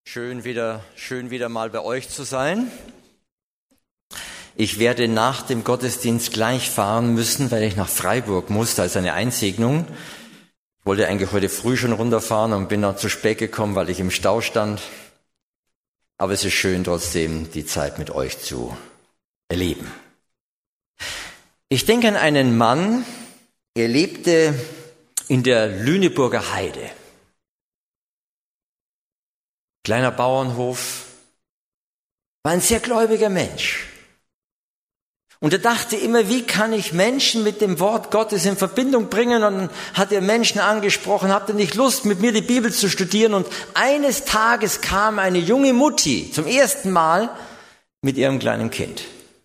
Schön wieder mal bei euch zu sein. Ich werde nach dem Gottesdienst gleich fahren müssen, weil ich nach Freiburg muss. Da ist eine Einsegnung. Ich wollte eigentlich heute früh schon runterfahren und bin dann zu spät gekommen, weil ich im Stau stand. Aber es ist schön, trotzdem die Zeit mit euch zu erleben. Ich denke an einen Mann, er lebte in der Lüneburger Heide. Kleiner Bauernhof, war ein sehr gläubiger Mensch. Und er dachte immer, wie kann ich Menschen mit dem Wort Gottes in Verbindung bringen? Und dann hat er Menschen angesprochen, habt ihr nicht Lust, mit mir die Bibel zu studieren? Und eines Tages kam eine junge Mutti zum ersten Mal mit ihrem kleinen Kind.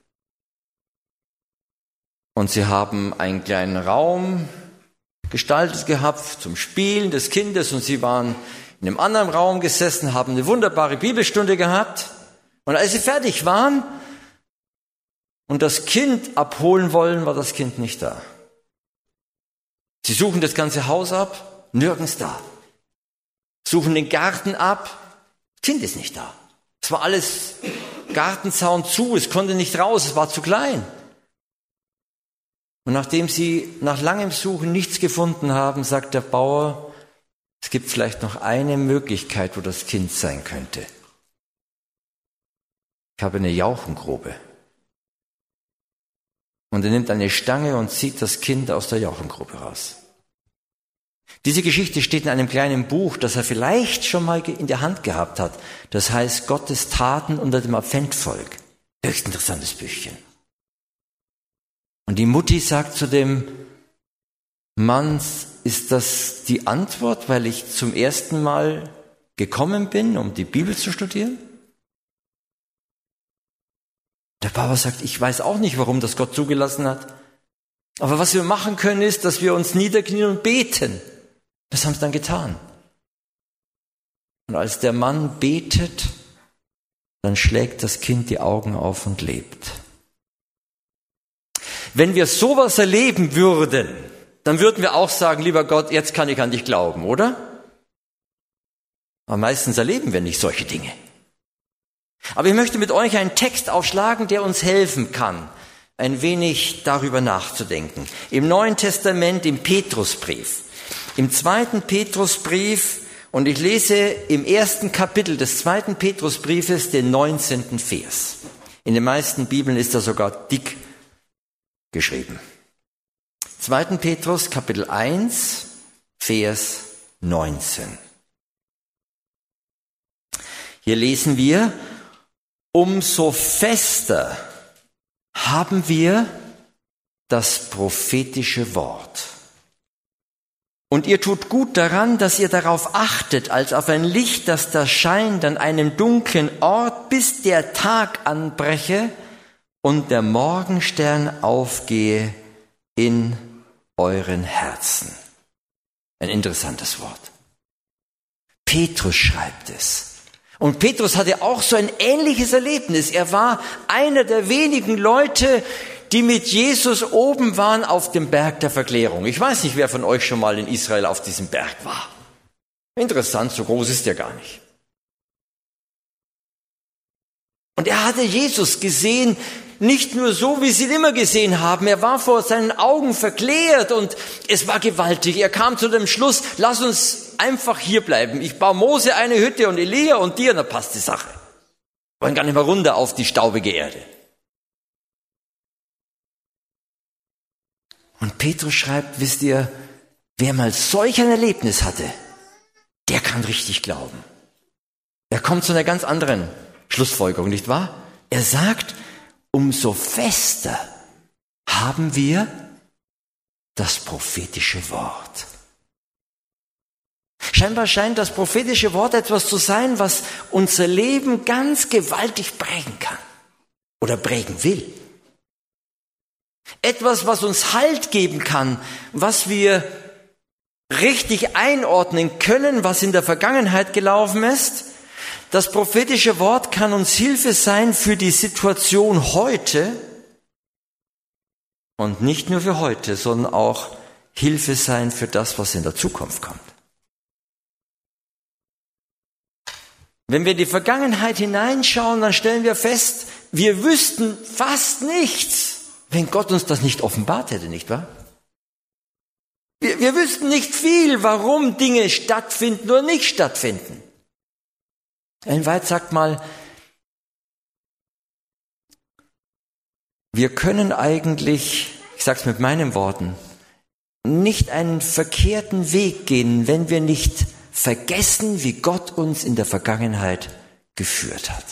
Und sie haben einen kleinen Raum gestaltet gehabt zum Spielen des Kindes und sie waren in einem anderen Raum gesessen, haben eine wunderbare Bibelstunde gehabt. Und als sie fertig waren und das Kind abholen wollen, war das Kind nicht da. Sie suchen das ganze Haus ab, nirgends da. Suchen den Garten ab, das Kind ist nicht da. Es war alles Gartenzaun zu, es konnte nicht raus, es war zu klein. Und nachdem sie nach langem Suchen nichts gefunden haben, sagt der Bauer, es gibt vielleicht noch eine Möglichkeit, wo das Kind sein könnte. Ich habe eine Jauchengrube. Und er nimmt eine Stange und zieht das Kind aus der Jauchengrube raus. Diese Geschichte steht in einem kleinen Buch, das er vielleicht schon mal in der Hand gehabt hat. Das heißt Gottes Taten unter dem Adventvolk. Höchst interessantes Büchchen. Und die Mutti sagt zu dem Mann, ist das die Antwort, weil ich zum ersten Mal gekommen bin, um die Bibel zu studieren? Der Papa sagt, ich weiß auch nicht, warum das Gott zugelassen hat. Aber was wir machen können, ist, dass wir uns niederknien und beten. Das haben sie dann getan. Und als der Mann betet, dann schlägt das Kind die Augen auf und lebt. Wenn wir sowas erleben würden, dann würden wir auch sagen, lieber Gott, jetzt kann ich an dich glauben, oder? Aber meistens erleben wir nicht solche Dinge. Aber ich möchte mit euch einen Text aufschlagen, der uns helfen kann, ein wenig darüber nachzudenken. Im Neuen Testament, im Petrusbrief, im 2. Petrusbrief, und ich lese im 1. Kapitel des 2. Petrusbriefes den 19. Vers. In den meisten Bibeln ist er sogar dick geschrieben. 2. Petrus, Kapitel 1, Vers 19. Hier lesen wir, umso fester haben wir das prophetische Wort. Und ihr tut gut daran, dass ihr darauf achtet, als auf ein Licht, das da scheint an einem dunklen Ort, bis der Tag anbreche und der Morgenstern aufgehe in euren Herzen. Ein interessantes Wort. Petrus schreibt es. Und Petrus hatte auch so ein ähnliches Erlebnis. Er war einer der wenigen Leute, die mit Jesus oben waren auf dem Berg der Verklärung. Ich weiß nicht, wer von euch schon mal in Israel auf diesem Berg war. Interessant, so groß ist er gar nicht. Und er hatte Jesus gesehen, nicht nur so, wie sie ihn immer gesehen haben. Er war vor seinen Augen verklärt und es war gewaltig. Er kam zu dem Schluss, lass uns einfach hier bleiben. Ich baue Mose eine Hütte und Elia und dir, dann passt die Sache. Wir wollen gar nicht mehr runter auf die staubige Erde. Und Petrus schreibt, wisst ihr, wer mal solch ein Erlebnis hatte, der kann richtig glauben. Er kommt zu einer ganz anderen Schlussfolgerung, nicht wahr? Er sagt, umso fester haben wir das prophetische Wort. Scheinbar scheint das prophetische Wort etwas zu sein, was unser Leben ganz gewaltig prägen kann oder prägen will. Etwas, was uns Halt geben kann, was wir richtig einordnen können, was in der Vergangenheit gelaufen ist. Das prophetische Wort kann uns Hilfe sein für die Situation heute und nicht nur für heute, sondern auch Hilfe sein für das, was in der Zukunft kommt. Wenn wir in die Vergangenheit hineinschauen, dann stellen wir fest, wir wüssten fast nichts, wenn Gott uns das nicht offenbart hätte, nicht wahr? Wir wüssten nicht viel, warum Dinge stattfinden oder nicht stattfinden. Ellen White sagt mal, wir können eigentlich, ich sage es mit meinen Worten, nicht einen verkehrten Weg gehen, wenn wir nicht vergessen, wie Gott uns in der Vergangenheit geführt hat.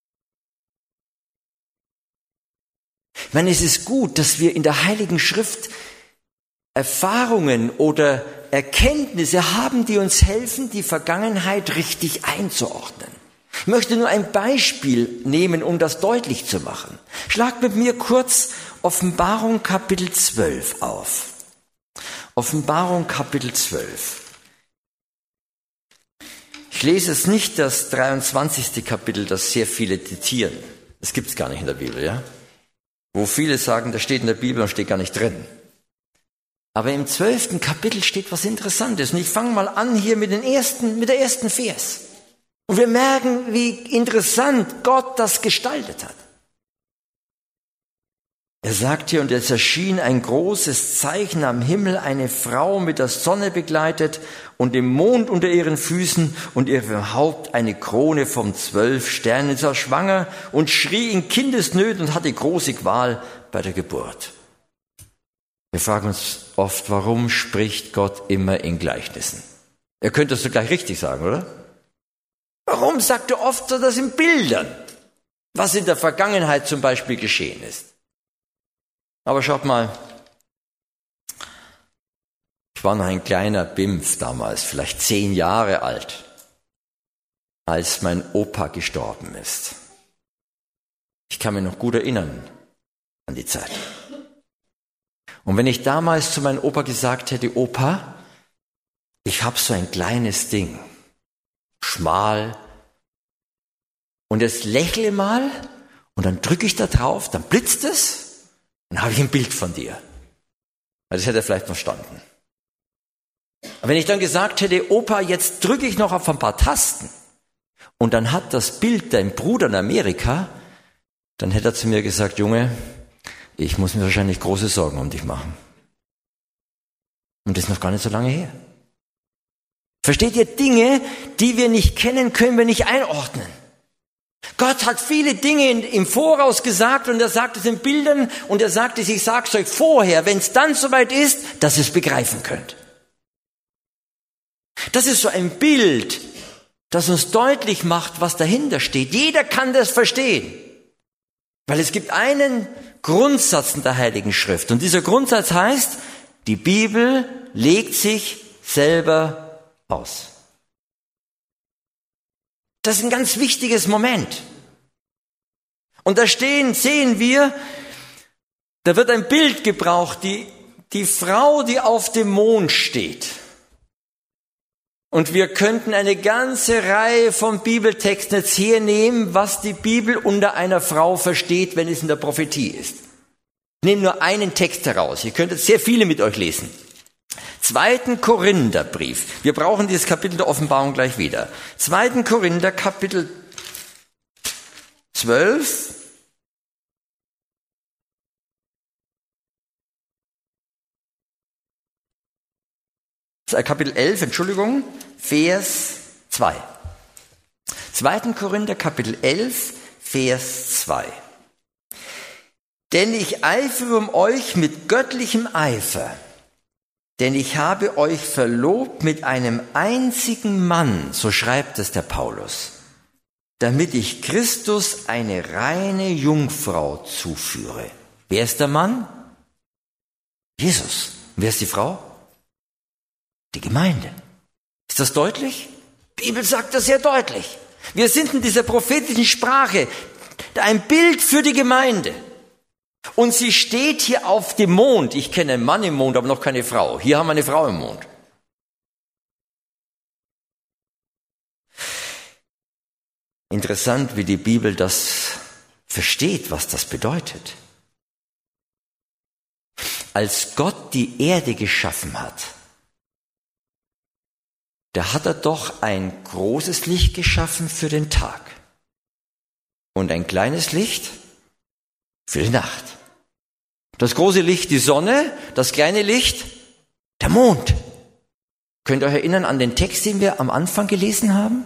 Ich meine, es ist gut, dass wir in der Heiligen Schrift Erfahrungen oder Erkenntnisse haben, die uns helfen, die Vergangenheit richtig einzuordnen. Ich möchte nur ein Beispiel nehmen, um das deutlich zu machen. Schlag mit mir kurz Offenbarung Kapitel 12 auf. Offenbarung Kapitel 12. Ich lese es nicht, das 23. Kapitel, das sehr viele zitieren. Das gibt es gar nicht in der Bibel, ja? Wo viele sagen, das steht in der Bibel und steht gar nicht drin. Aber im 12. Kapitel steht was Interessantes. Und ich fange mal an hier mit der ersten Vers. Und wir merken, wie interessant Gott das gestaltet hat. Er sagt hier, und es erschien ein großes Zeichen am Himmel, eine Frau mit der Sonne begleitet und dem Mond unter ihren Füßen und ihrem Haupt eine Krone von 12 Sternen. Sie war schwanger und schrie in Kindesnöten und hatte große Qual bei der Geburt. Wir fragen uns oft, warum spricht Gott immer in Gleichnissen? Er könnte es doch gleich richtig sagen, oder? Warum sagt er oft so das in Bildern, was in der Vergangenheit zum Beispiel geschehen ist? Aber schaut mal, ich war noch ein kleiner Bimpf damals, vielleicht 10 Jahre alt, als mein Opa gestorben ist. Ich kann mich noch gut erinnern an die Zeit. Und wenn ich damals zu meinem Opa gesagt hätte, Opa, ich habe so ein kleines Ding, schmal, und jetzt lächle mal und dann drücke ich da drauf, dann blitzt es, dann habe ich ein Bild von dir. Das hätte er vielleicht verstanden. Aber wenn ich dann gesagt hätte, Opa, jetzt drücke ich noch auf ein paar Tasten und dann hat das Bild dein Bruder in Amerika, dann hätte er zu mir gesagt, Junge, ich muss mir wahrscheinlich große Sorgen um dich machen. Und das ist noch gar nicht so lange her. Versteht ihr, Dinge, die wir nicht kennen, können wir nicht einordnen. Gott hat viele Dinge im Voraus gesagt und er sagt es in Bildern und er sagt es, ich sage es euch vorher, wenn es dann soweit ist, dass ihr es begreifen könnt. Das ist so ein Bild, das uns deutlich macht, was dahinter steht. Jeder kann das verstehen, weil es gibt einen Grundsatz in der Heiligen Schrift und dieser Grundsatz heißt, die Bibel legt sich selber aus. Das ist ein ganz wichtiges Moment. Und da sehen wir, da wird ein Bild gebraucht, die Frau, die auf dem Mond steht. Und wir könnten eine ganze Reihe von Bibeltexten jetzt hernehmen, was die Bibel unter einer Frau versteht, wenn es in der Prophetie ist. Ich nehme nur einen Text heraus. Ihr könnt jetzt sehr viele mit euch lesen. 2. Korintherbrief. Wir brauchen dieses Kapitel der Offenbarung gleich wieder. 2. Korinther, Kapitel 12. Kapitel 11, Entschuldigung, Vers 2. 2. Korinther, Kapitel 11, Vers 2. Denn ich eifere um euch mit göttlichem Eifer, denn ich habe euch verlobt mit einem einzigen Mann, so schreibt es der Paulus, damit ich Christus eine reine Jungfrau zuführe. Wer ist der Mann? Jesus. Wer ist die Frau? Die Gemeinde. Ist das deutlich? Die Bibel sagt das sehr deutlich. Wir sind in dieser prophetischen Sprache ein Bild für die Gemeinde. Und sie steht hier auf dem Mond. Ich kenne einen Mann im Mond, aber noch keine Frau. Hier haben wir eine Frau im Mond. Interessant, wie die Bibel das versteht, was das bedeutet. Als Gott die Erde geschaffen hat, da hat er doch ein großes Licht geschaffen für den Tag und ein kleines Licht für die Nacht. Das große Licht die Sonne, das kleine Licht der Mond. Könnt ihr euch erinnern an den Text, den wir am Anfang gelesen haben?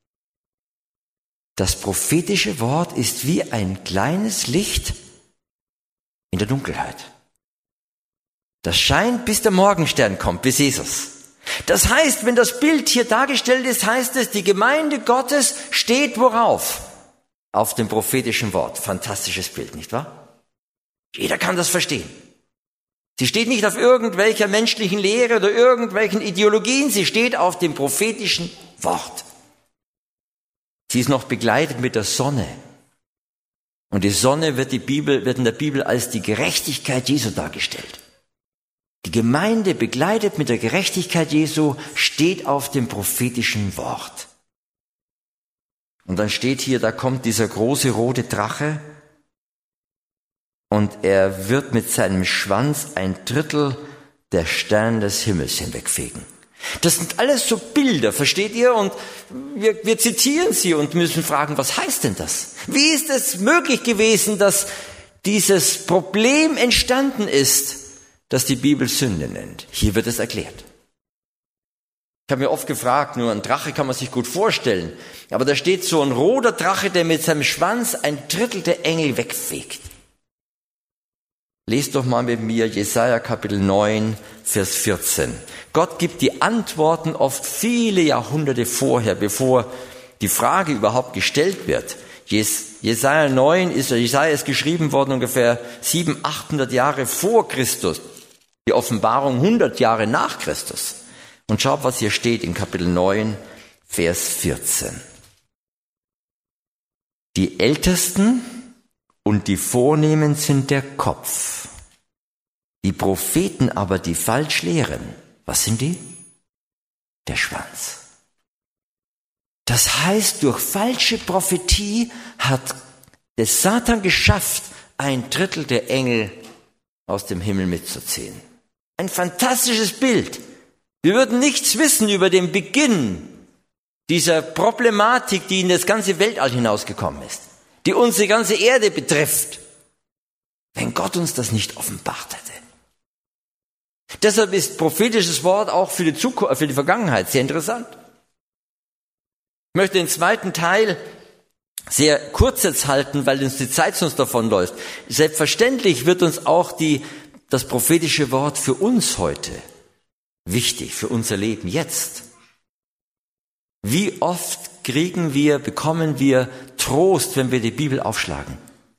Das prophetische Wort ist wie ein kleines Licht in der Dunkelheit. Das scheint, bis der Morgenstern kommt, bis Jesus. Das heißt, wenn das Bild hier dargestellt ist, heißt es, die Gemeinde Gottes steht worauf? Auf dem prophetischen Wort. Fantastisches Bild, nicht wahr? Jeder kann das verstehen. Sie steht nicht auf irgendwelcher menschlichen Lehre oder irgendwelchen Ideologien, sie steht auf dem prophetischen Wort. Sie ist noch begleitet mit der Sonne. Und die Sonne wird in der Bibel als die Gerechtigkeit Jesu dargestellt. Die Gemeinde, begleitet mit der Gerechtigkeit Jesu, steht auf dem prophetischen Wort. Und dann steht hier, da kommt dieser große rote Drache und er wird mit seinem Schwanz 1/3 der Sterne des Himmels hinwegfegen. Das sind alles so Bilder, versteht ihr? Und wir zitieren sie und müssen fragen, was heißt denn das? Wie ist es möglich gewesen, dass dieses Problem entstanden ist, das die Bibel Sünde nennt? Hier wird es erklärt. Ich habe mir oft gefragt, nur ein Drache kann man sich gut vorstellen, aber da steht so ein roter Drache, der mit seinem Schwanz 1/3 der Engel wegfegt. Lest doch mal mit mir Jesaja Kapitel 9, Vers 14. Gott gibt die Antworten oft viele Jahrhunderte vorher, bevor die Frage überhaupt gestellt wird. Jesaja ist geschrieben worden ungefähr 700, 800 Jahre vor Christus. Die Offenbarung 100 Jahre nach Christus. Und schaut, was hier steht in Kapitel 9, Vers 14. Die Ältesten und die Vornehmen sind der Kopf. Die Propheten aber, die falsch lehren, was sind die? Der Schwanz. Das heißt, durch falsche Prophetie hat der Satan geschafft, 1/3 der Engel aus dem Himmel mitzuziehen. Ein fantastisches Bild. Wir würden nichts wissen über den Beginn dieser Problematik, die in das ganze Weltall hinausgekommen ist, die unsere ganze Erde betrifft, wenn Gott uns das nicht offenbart hätte. Deshalb ist prophetisches Wort auch für die Zukunft, für die Vergangenheit sehr interessant. Ich möchte den zweiten Teil sehr kurz jetzt halten, weil uns die Zeit sonst davonläuft. Selbstverständlich wird uns auch das prophetische Wort für uns heute wichtig, für unser Leben jetzt. Wie oft bekommen wir Trost, wenn wir die Bibel aufschlagen?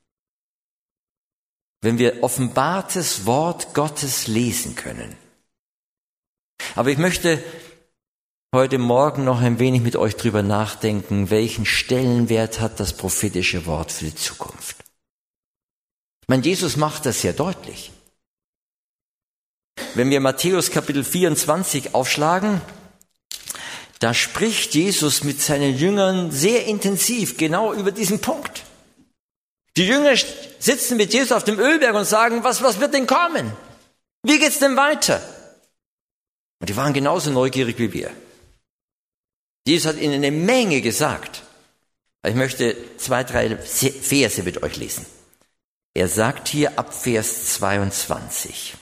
Wenn wir offenbartes Wort Gottes lesen können. Aber ich möchte heute Morgen noch ein wenig mit euch drüber nachdenken, welchen Stellenwert hat das prophetische Wort für die Zukunft. Ich meine, Jesus macht das sehr deutlich. Wenn wir Matthäus Kapitel 24 aufschlagen, da spricht Jesus mit seinen Jüngern sehr intensiv genau über diesen Punkt. Die Jünger sitzen mit Jesus auf dem Ölberg und sagen, was wird denn kommen? Wie geht's denn weiter? Und die waren genauso neugierig wie wir. Jesus hat ihnen eine Menge gesagt. Ich möchte 2, 3 Verse mit euch lesen. Er sagt hier ab Vers 22.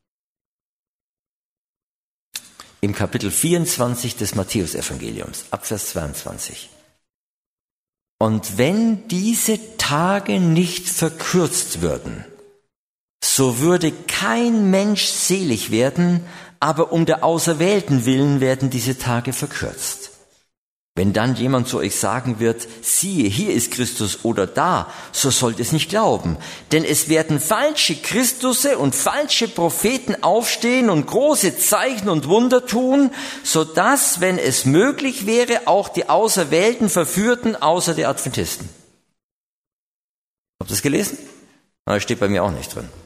Im Kapitel 24 des Matthäusevangeliums, ab Vers 22. Und wenn diese Tage nicht verkürzt würden, so würde kein Mensch selig werden, aber um der Auserwählten willen werden diese Tage verkürzt. Wenn dann jemand zu euch sagen wird, siehe, hier ist Christus oder da, so sollt es nicht glauben. Denn es werden falsche Christusse und falsche Propheten aufstehen und große Zeichen und Wunder tun, sodass, wenn es möglich wäre, auch die Auserwählten verführten, außer die Adventisten. Habt ihr das gelesen? Das steht bei mir auch nicht drin.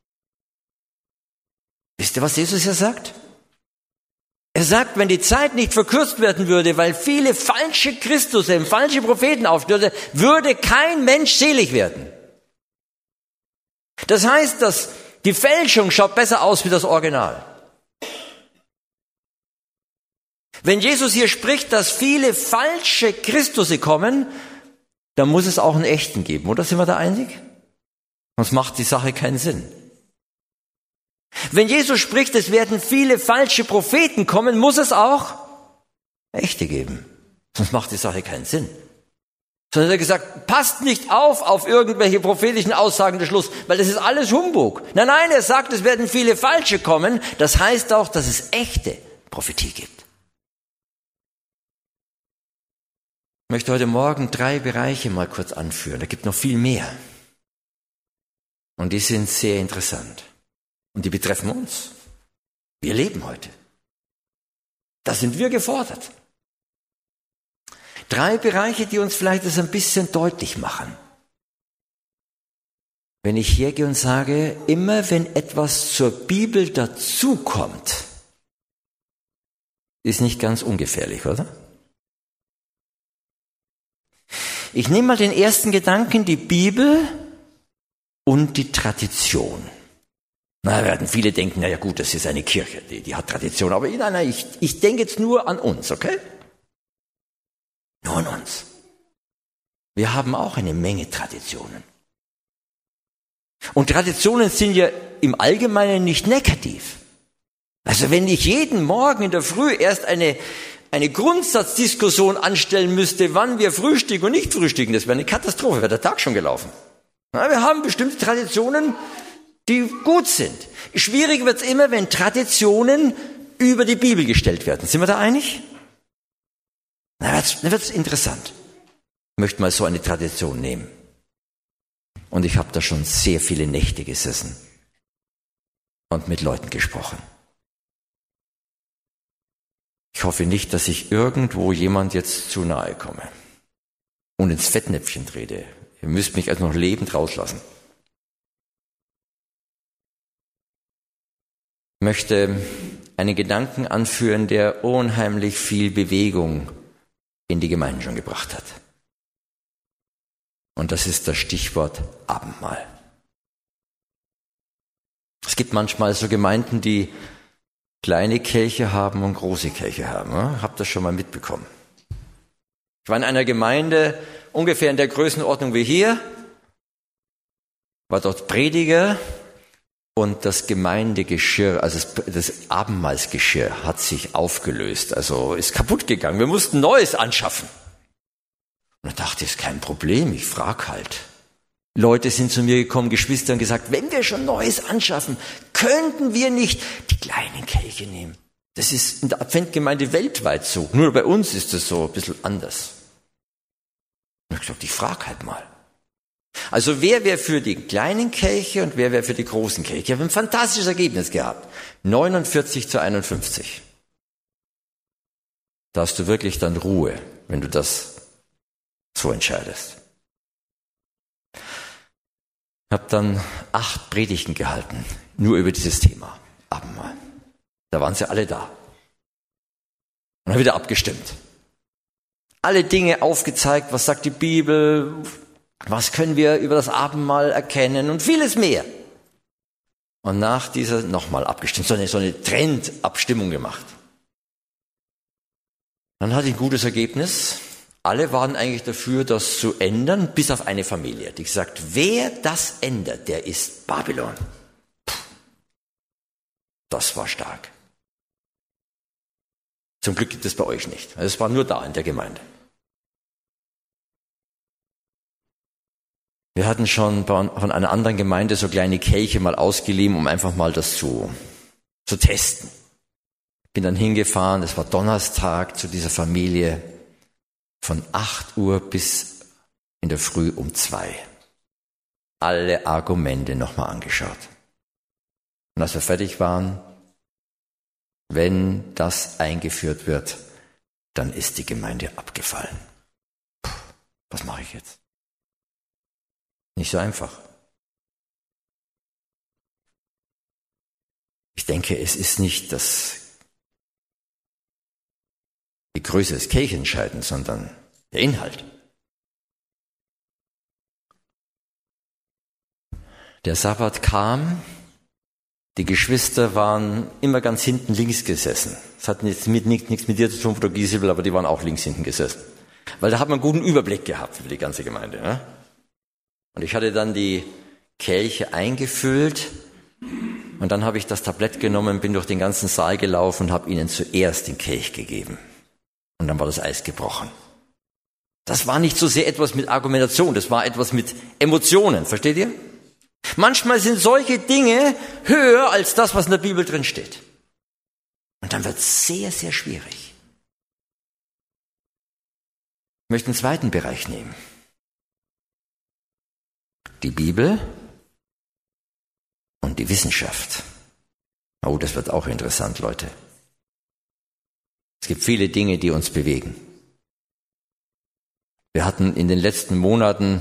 Wisst ihr, was Jesus hier sagt? Er sagt, wenn die Zeit nicht verkürzt werden würde, weil viele falsche Christusse, falsche Propheten aufstürzen, würde kein Mensch selig werden. Das heißt, dass die Fälschung schaut besser aus wie das Original. Wenn Jesus hier spricht, dass viele falsche Christusse kommen, dann muss es auch einen echten geben, oder? Sind wir da einig? Sonst macht die Sache keinen Sinn. Wenn Jesus spricht, es werden viele falsche Propheten kommen, muss es auch echte geben. Sonst macht die Sache keinen Sinn. Sondern er hat gesagt, passt nicht auf irgendwelche prophetischen Aussagen des Schluss, weil das ist alles Humbug. Nein, er sagt, es werden viele falsche kommen. Das heißt auch, dass es echte Prophetie gibt. Ich möchte heute Morgen 3 Bereiche mal kurz anführen. Da gibt noch viel mehr. Und die sind sehr interessant. Und die betreffen uns. Wir leben heute. Da sind wir gefordert. 3 Bereiche, die uns vielleicht das ein bisschen deutlich machen. Wenn ich hergehe und sage, immer wenn etwas zur Bibel dazukommt, ist nicht ganz ungefährlich, oder? Ich nehme mal den ersten Gedanken, die Bibel und die Tradition. Na, werden viele denken, na ja gut, das ist eine Kirche, die hat Tradition. Aber nein, ich denke jetzt nur an uns, okay? Nur an uns. Wir haben auch eine Menge Traditionen. Und Traditionen sind ja im Allgemeinen nicht negativ. Also wenn ich jeden Morgen in der Früh erst eine Grundsatzdiskussion anstellen müsste, wann wir frühstücken und nicht frühstücken, das wäre eine Katastrophe, wäre der Tag schon gelaufen. Na, wir haben bestimmte Traditionen, die gut sind. Schwierig wird es immer, wenn Traditionen über die Bibel gestellt werden. Sind wir da einig? Dann wird es interessant. Ich möchte mal so eine Tradition nehmen. Und ich habe da schon sehr viele Nächte gesessen und mit Leuten gesprochen. Ich hoffe nicht, dass ich irgendwo jemand jetzt zu nahe komme und ins Fettnäpfchen trete. Ihr müsst mich also noch lebend rauslassen. Ich möchte einen Gedanken anführen, der unheimlich viel Bewegung in die Gemeinden schon gebracht hat. Und das ist das Stichwort Abendmahl. Es gibt manchmal so Gemeinden, die kleine Kirche haben und große Kirche haben. Habt das schon mal mitbekommen? Ich war in einer Gemeinde ungefähr in der Größenordnung wie hier, war dort Prediger und das Gemeindegeschirr, also das Abendmahlsgeschirr hat sich aufgelöst, also ist kaputt gegangen. Wir mussten Neues anschaffen. Und da dachte ich, ist kein Problem, ich frage halt. Leute sind zu mir gekommen, Geschwister, und gesagt, wenn wir schon Neues anschaffen, könnten wir nicht die kleinen Kelche nehmen. Das ist in der Adventgemeinde weltweit so. Nur bei uns ist das so ein bisschen anders. Und ich habe gesagt, ich frage halt mal. Also wer wäre für die kleinen Kelche und wer wäre für die großen Kelche? Ich habe ein fantastisches Ergebnis gehabt. 49:51. Da hast du wirklich dann Ruhe, wenn du das so entscheidest. Ich habe dann 8 Predigten gehalten, nur über dieses Thema, Abendmahl. Da waren sie alle da. Und dann wieder abgestimmt. Alle Dinge aufgezeigt, was sagt die Bibel, was können wir über das Abendmahl erkennen und vieles mehr. Und nach dieser nochmal abgestimmt, so eine Trendabstimmung gemacht. Dann hatte ich ein gutes Ergebnis. Alle waren eigentlich dafür, das zu ändern, bis auf eine Familie. Die gesagt, wer das ändert, der ist Babylon. Puh, das war stark. Zum Glück gibt es bei euch nicht. Es war nur da in der Gemeinde. Wir hatten schon von einer anderen Gemeinde so kleine Kelche mal ausgeliehen, um einfach mal das zu testen. Bin dann hingefahren, es war Donnerstag zu dieser Familie. Von 8 Uhr bis in der Früh um 2. Alle Argumente nochmal angeschaut. Und als wir fertig waren, wenn das eingeführt wird, dann ist die Gemeinde abgefallen. Puh, was mache ich jetzt? Nicht so einfach. Ich denke, es ist nicht die Größe des Kelchs entscheidend, sondern der Inhalt. Der Sabbat kam Die Geschwister waren immer ganz hinten links gesessen. Das hat nichts mit dir zu tun, Frau Giesel, aber die waren auch links hinten gesessen. Weil da hat man einen guten Überblick gehabt für die ganze Gemeinde. Ne? Und ich hatte dann die Kelche eingefüllt und dann habe ich das Tablett genommen, bin durch den ganzen Saal gelaufen und habe ihnen zuerst den Kelch gegeben. Und dann war das Eis gebrochen. Das war nicht so sehr etwas mit Argumentation, das war etwas mit Emotionen, versteht ihr? Manchmal sind solche Dinge höher als das, was in der Bibel drin steht. Und dann wird es sehr, sehr schwierig. Ich möchte einen zweiten Bereich nehmen. Die Bibel und die Wissenschaft. Oh, das wird auch interessant, Leute. Es gibt viele Dinge, die uns bewegen. Wir hatten in den letzten Monaten,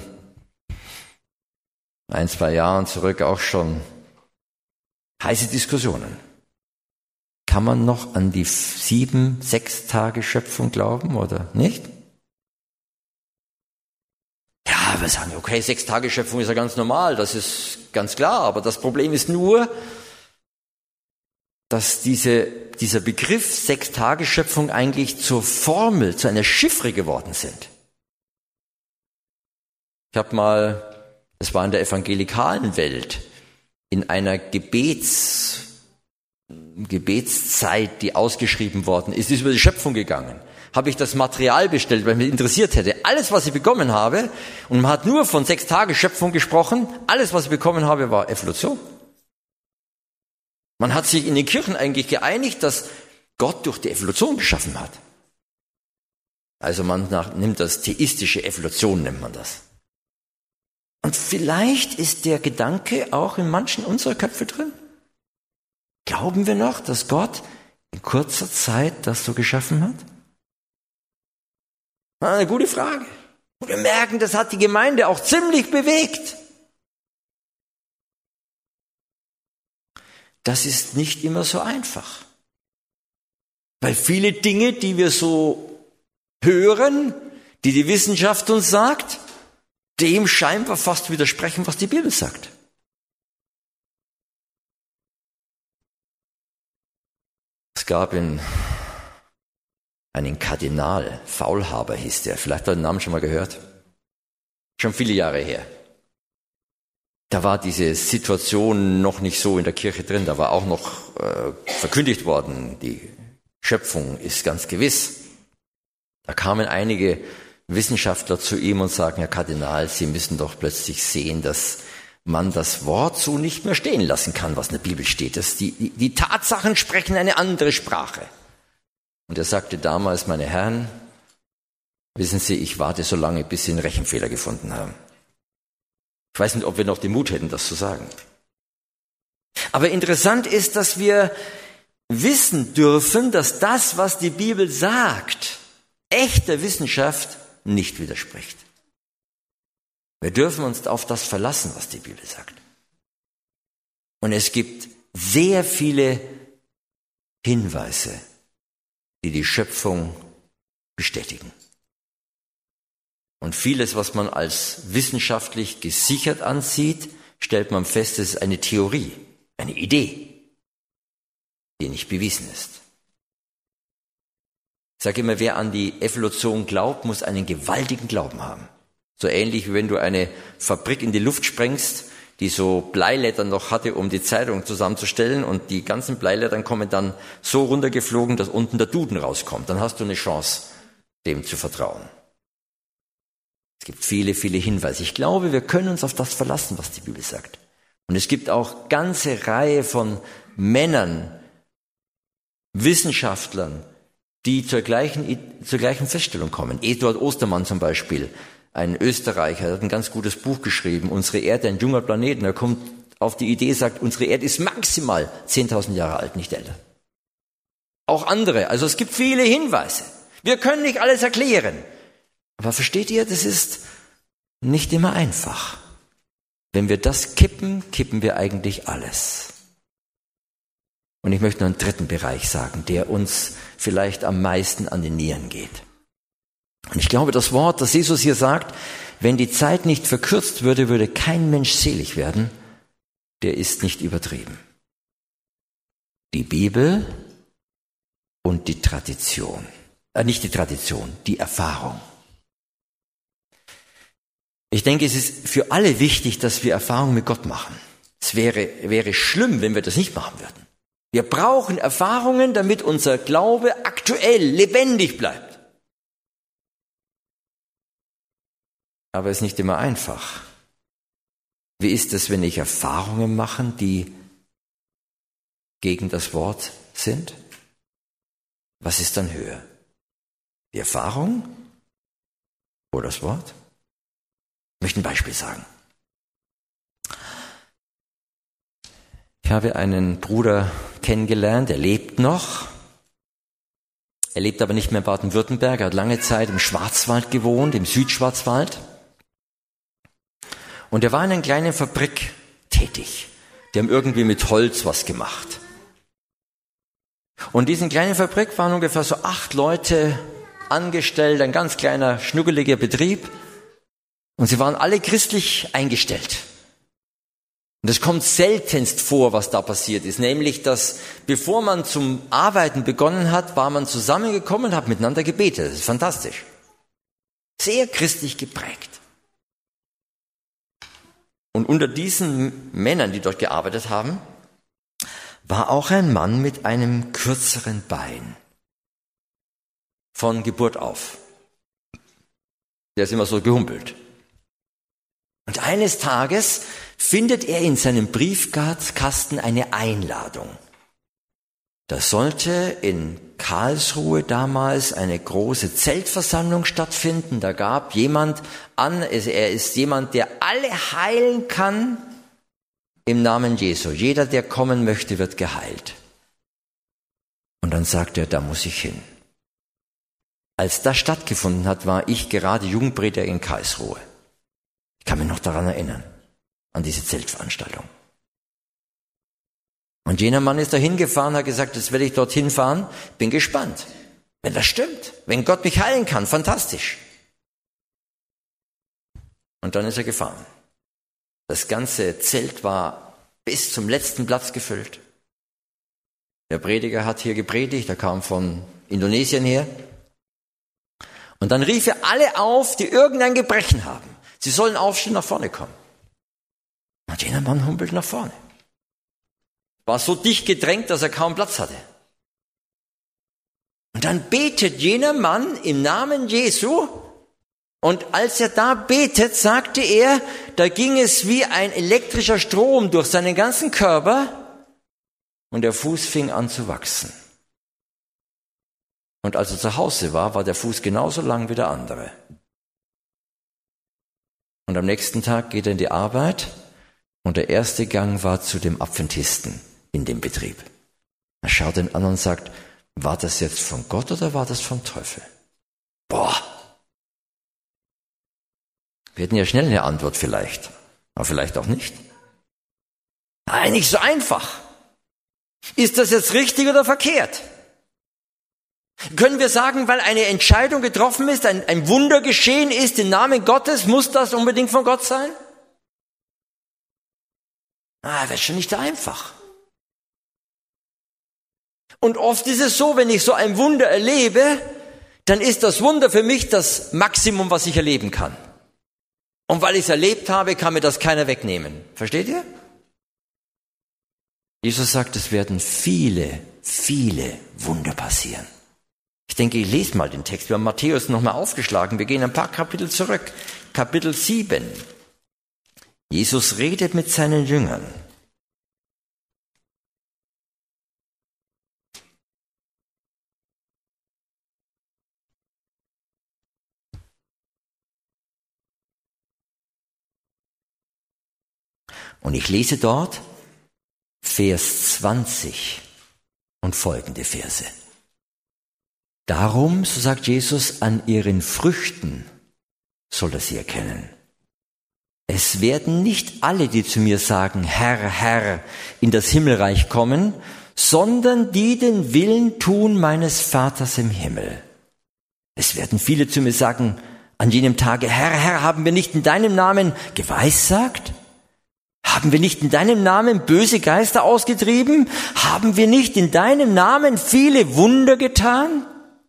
1-2 Jahren zurück auch schon heiße Diskussionen. Kann man noch an die 7-6 Tage Schöpfung glauben oder nicht? Ja, wir sagen, okay, 6 Tage Schöpfung ist ja ganz normal, das ist ganz klar, aber das Problem ist nur, dass dieser Begriff 6 Tage Schöpfung eigentlich zur Formel, zu einer Chiffre geworden sind. Ich habe mal, das war in der evangelikalen Welt, in einer Gebetszeit, die ausgeschrieben worden ist über die Schöpfung gegangen. Habe ich das Material bestellt, weil mich interessiert hätte. Alles, was ich bekommen habe, und man hat nur von 6 Tage Schöpfung gesprochen, alles, was ich bekommen habe, war Evolution. Man hat sich in den Kirchen eigentlich geeinigt, dass Gott durch die Evolution geschaffen hat. Also man nimmt das theistische Evolution, nennt man das. Und vielleicht ist der Gedanke auch in manchen unserer Köpfe drin. Glauben wir noch, dass Gott in kurzer Zeit das so geschaffen hat? Eine gute Frage. Und wir merken, das hat die Gemeinde auch ziemlich bewegt. Das ist nicht immer so einfach. Weil viele Dinge, die wir so hören, die die Wissenschaft uns sagt, dem scheinbar fast widersprechen, was die Bibel sagt. Es gab einen Kardinal, Faulhaber hieß der, vielleicht habt ihr den Namen schon mal gehört. Schon viele Jahre her. Da war diese Situation noch nicht so in der Kirche drin, da war auch noch verkündigt worden, die Schöpfung ist ganz gewiss. Da kamen einige Wissenschaftler zu ihm und sagen, Herr Kardinal, Sie müssen doch plötzlich sehen, dass man das Wort so nicht mehr stehen lassen kann, was in der Bibel steht. Die Tatsachen sprechen eine andere Sprache. Und er sagte damals, meine Herren, wissen Sie, ich warte so lange, bis Sie einen Rechenfehler gefunden haben. Ich weiß nicht, ob wir noch den Mut hätten, das zu sagen. Aber interessant ist, dass wir wissen dürfen, dass das, was die Bibel sagt, echter Wissenschaft nicht widerspricht. Wir dürfen uns auf das verlassen, was die Bibel sagt. Und es gibt sehr viele Hinweise, die die Schöpfung bestätigen. Und vieles, was man als wissenschaftlich gesichert ansieht, stellt man fest, es ist eine Theorie, eine Idee, die nicht bewiesen ist. Ich sage immer, wer an die Evolution glaubt, muss einen gewaltigen Glauben haben. So ähnlich wie wenn du eine Fabrik in die Luft sprengst, die so Bleilettern noch hatte, um die Zeitung zusammenzustellen, und die ganzen Bleilettern kommen dann so runtergeflogen, dass unten der Duden rauskommt. Dann hast du eine Chance, dem zu vertrauen. Es gibt viele, viele Hinweise. Ich glaube, wir können uns auf das verlassen, was die Bibel sagt. Und es gibt auch ganze Reihe von Männern, Wissenschaftlern, die zur gleichen Feststellung kommen. Eduard Ostermann zum Beispiel, ein Österreicher, hat ein ganz gutes Buch geschrieben, Unsere Erde, ein junger Planet. Er kommt auf die Idee, sagt, unsere Erde ist maximal 10.000 Jahre alt, nicht älter. Auch andere, also es gibt viele Hinweise. Wir können nicht alles erklären. Aber versteht ihr, das ist nicht immer einfach. Wenn wir das kippen, kippen wir eigentlich alles. Und ich möchte noch einen dritten Bereich sagen, der uns vielleicht am meisten an den Nieren geht. Und ich glaube, das Wort, das Jesus hier sagt, wenn die Zeit nicht verkürzt würde, würde kein Mensch selig werden, der ist nicht übertrieben. Die Bibel und die Tradition. Nicht die Tradition, die Erfahrung. Ich denke, es ist für alle wichtig, dass wir Erfahrungen mit Gott machen. Es wäre schlimm, wenn wir das nicht machen würden. Wir brauchen Erfahrungen, damit unser Glaube aktuell, lebendig bleibt. Aber es ist nicht immer einfach. Wie ist es, wenn ich Erfahrungen mache, die gegen das Wort sind? Was ist dann höher? Die Erfahrung oder das Wort? Ich möchte ein Beispiel sagen. Ich habe einen Bruder kennengelernt, er lebt noch. Er lebt aber nicht mehr in Baden-Württemberg, er hat lange Zeit im Schwarzwald gewohnt, im Südschwarzwald. Und er war in einer kleinen Fabrik tätig. Die haben irgendwie mit Holz was gemacht. Und in dieser kleinen Fabrik waren ungefähr so 8 Leute angestellt, ein ganz kleiner, schnuckeliger Betrieb. Und sie waren alle christlich eingestellt. Und es kommt seltenst vor, was da passiert ist. Nämlich, dass bevor man zum Arbeiten begonnen hat, war man zusammengekommen und hat miteinander gebetet. Das ist fantastisch. Sehr christlich geprägt. Und unter diesen Männern, die dort gearbeitet haben, war auch ein Mann mit einem kürzeren Bein. Von Geburt auf. Der ist immer so gehumpelt. Und eines Tages findet er in seinem Briefkasten eine Einladung. Da sollte in Karlsruhe damals eine große Zeltversammlung stattfinden. Da gab jemand an, er ist jemand, der alle heilen kann im Namen Jesu. Jeder, der kommen möchte, wird geheilt. Und dann sagt er, da muss ich hin. Als das stattgefunden hat, war ich gerade Jugendprediger in Karlsruhe. Ich kann mich noch daran erinnern, an diese Zeltveranstaltung. Und jener Mann ist da hingefahren, hat gesagt, jetzt werde ich dorthin fahren, bin gespannt. Wenn das stimmt, wenn Gott mich heilen kann, fantastisch. Und dann ist er gefahren. Das ganze Zelt war bis zum letzten Platz gefüllt. Der Prediger hat hier gepredigt, er kam von Indonesien her. Und dann rief er alle auf, die irgendein Gebrechen haben. Sie sollen aufstehen, nach vorne kommen. Und jener Mann humpelt nach vorne. War so dicht gedrängt, dass er kaum Platz hatte. Und dann betet jener Mann im Namen Jesu. Und als er da betet, sagte er, da ging es wie ein elektrischer Strom durch seinen ganzen Körper. Und der Fuß fing an zu wachsen. Und als er zu Hause war, war der Fuß genauso lang wie der andere. Und am nächsten Tag geht er in die Arbeit und der erste Gang war zu dem Adventisten in dem Betrieb. Er schaut ihn an und sagt, war das jetzt von Gott oder war das vom Teufel? Boah! Wir hätten ja schnell eine Antwort vielleicht, aber vielleicht auch nicht. Nein, nicht so einfach. Ist das jetzt richtig oder verkehrt? Können wir sagen, weil eine Entscheidung getroffen ist, ein Wunder geschehen ist im Namen Gottes, muss das unbedingt von Gott sein? Das ist schon nicht einfach. Und oft ist es so, wenn ich so ein Wunder erlebe, dann ist das Wunder für mich das Maximum, was ich erleben kann. Und weil ich es erlebt habe, kann mir das keiner wegnehmen. Versteht ihr? Jesus sagt, es werden viele, viele Wunder passieren. Ich denke, ich lese mal den Text. Wir haben Matthäus nochmal aufgeschlagen. Wir gehen ein paar Kapitel zurück. Kapitel 7. Jesus redet mit seinen Jüngern. Und ich lese dort Vers 20 und folgende Verse. Darum, so sagt Jesus, an ihren Früchten soll er sie erkennen. Es werden nicht alle, die zu mir sagen, Herr, Herr, in das Himmelreich kommen, sondern die den Willen tun meines Vaters im Himmel. Es werden viele zu mir sagen, an jenem Tage, Herr, Herr, haben wir nicht in deinem Namen geweissagt? Haben wir nicht in deinem Namen böse Geister ausgetrieben? Haben wir nicht in deinem Namen viele Wunder getan?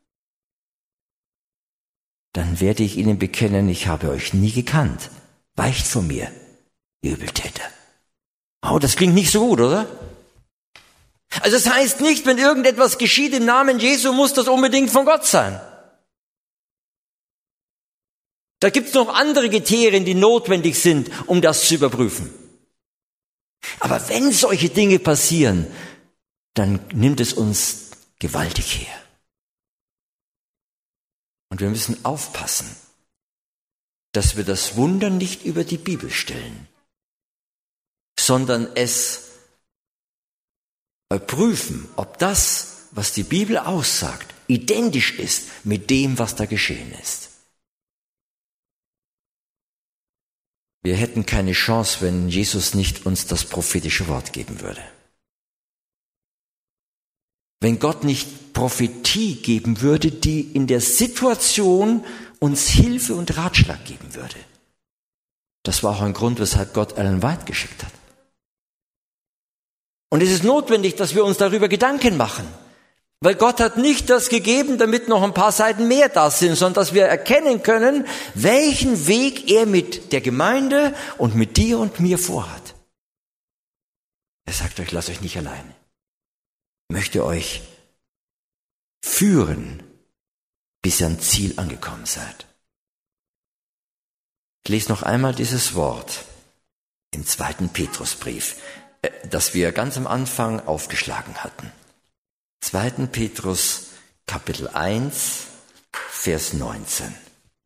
Dann werde ich ihnen bekennen, ich habe euch nie gekannt. Weicht von mir, ihr Übeltäter. Oh, das klingt nicht so gut, oder? Also das heißt nicht, wenn irgendetwas geschieht im Namen Jesu, muss das unbedingt von Gott sein. Da gibt es noch andere Kriterien, die notwendig sind, um das zu überprüfen. Aber wenn solche Dinge passieren, dann nimmt es uns gewaltig her. Und wir müssen aufpassen, dass wir das Wunder nicht über die Bibel stellen, sondern es prüfen, ob das, was die Bibel aussagt, identisch ist mit dem, was da geschehen ist. Wir hätten keine Chance, wenn Jesus nicht uns das prophetische Wort geben würde. Wenn Gott nicht Prophetie geben würde, die in der Situation uns Hilfe und Ratschlag geben würde. Das war auch ein Grund, weshalb Gott Ellen White geschickt hat. Und es ist notwendig, dass wir uns darüber Gedanken machen. Weil Gott hat nicht das gegeben, damit noch ein paar Seiten mehr da sind, sondern dass wir erkennen können, welchen Weg er mit der Gemeinde und mit dir und mir vorhat. Er sagt euch, lasst euch nicht alleine. Ich möchte euch führen, bis ihr am Ziel angekommen seid. Ich lese noch einmal dieses Wort im 2. Petrusbrief, das wir ganz am Anfang aufgeschlagen hatten. 2. Petrus, Kapitel 1, Vers 19.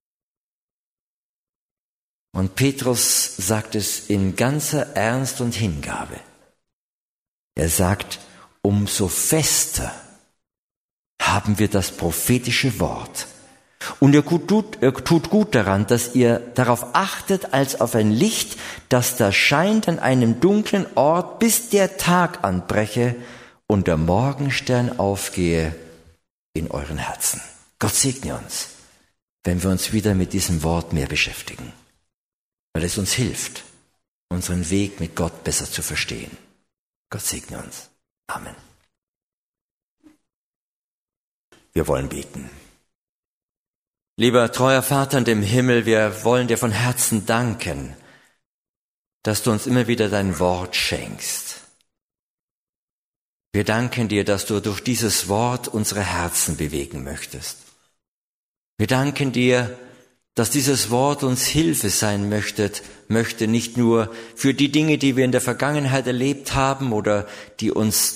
Und Petrus sagt es in ganzer Ernst und Hingabe. Er sagt, umso fester haben wir das prophetische Wort. Und er tut gut daran, dass ihr darauf achtet, als auf ein Licht, das da scheint an einem dunklen Ort, bis der Tag anbreche und der Morgenstern aufgehe in euren Herzen. Gott segne uns, wenn wir uns wieder mit diesem Wort mehr beschäftigen, weil es uns hilft, unseren Weg mit Gott besser zu verstehen. Gott segne uns. Amen. Wir wollen beten. Lieber treuer Vater in dem Himmel, wir wollen dir von Herzen danken, dass du uns immer wieder dein Wort schenkst. Wir danken dir, dass du durch dieses Wort unsere Herzen bewegen möchtest. Wir danken dir, dass dieses Wort uns Hilfe sein möchte, nicht nur für die Dinge, die wir in der Vergangenheit erlebt haben oder die uns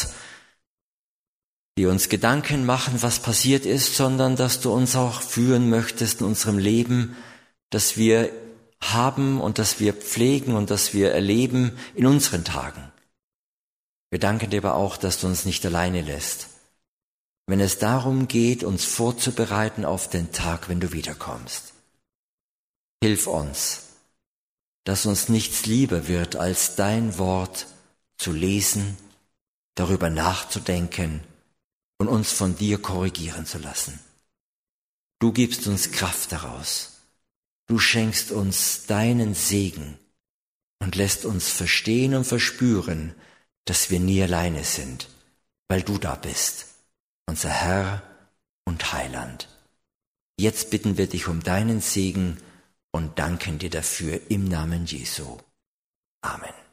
Gedanken machen, was passiert ist, sondern dass du uns auch führen möchtest in unserem Leben, das wir haben und das wir pflegen und das wir erleben in unseren Tagen. Wir danken dir aber auch, dass du uns nicht alleine lässt, wenn es darum geht, uns vorzubereiten auf den Tag, wenn du wiederkommst. Hilf uns, dass uns nichts lieber wird, als dein Wort zu lesen, darüber nachzudenken und uns von dir korrigieren zu lassen. Du gibst uns Kraft daraus. Du schenkst uns deinen Segen und lässt uns verstehen und verspüren, dass wir nie alleine sind, weil du da bist, unser Herr und Heiland. Jetzt bitten wir dich um deinen Segen und danken dir dafür im Namen Jesu. Amen.